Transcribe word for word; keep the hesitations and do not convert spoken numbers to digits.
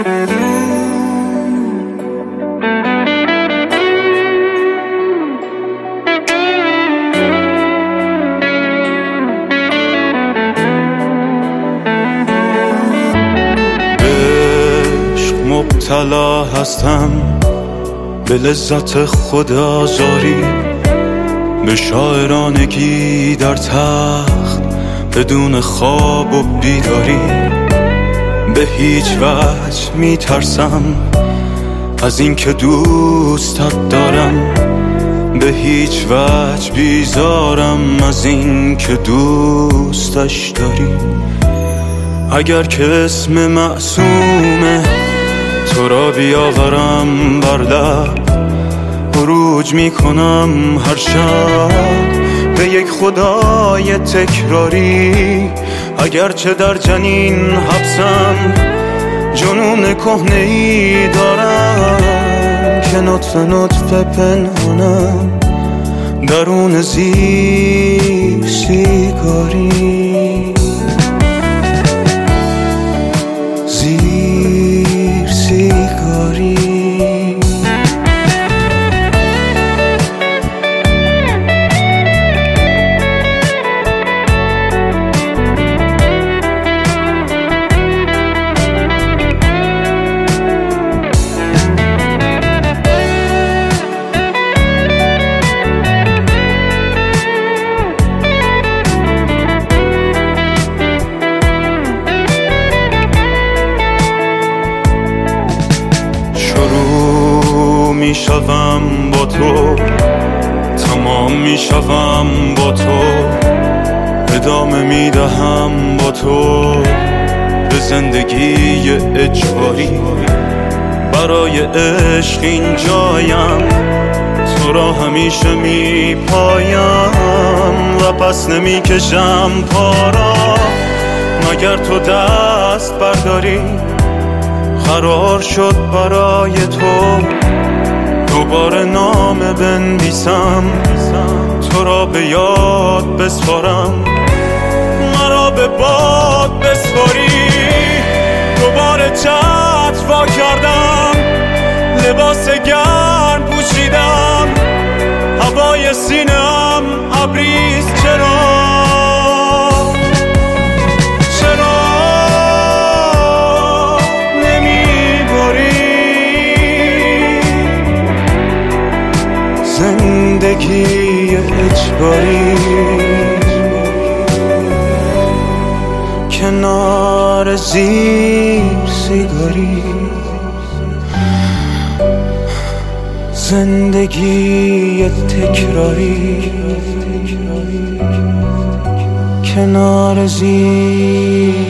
مبتلا هستم به لذت خود آزاری، به شاعرانگی در تخت بدون خواب و بیداری. به هیچ وجه می ترسم از این که دوستت دارم، به هیچ وجه بیزارم از این که دوستش داری. اگر که اسم معصومه تو را بیاورم بر لب، خروج می کنم هر شب به یک خدای تکراری. اگرچه در جنین حبسم جنون کهنه‌ای دارم که نطفه نطفه پنهانم درون زیر سیگاری. زیر سیگاری می شوم با تو، تمام می شوم با تو، ادامه می دهم با تو به زندگی اجباری. برای عشق این جایم، تو را همیشه می پایم و پس نمی کشم پارا مگر تو دست برداری. قرار شد برای تو دوباره نامه بنویسم، تو را به یاد بسپارم، مرا به باد بسپاری. دوباره چتر وا کردم، لباس گرم پوشیدم، هوای سینه‌ام ابریست. چرا زندگی اجباری کنار زیر سیگاری؟ زندگی تکراری کنار زیر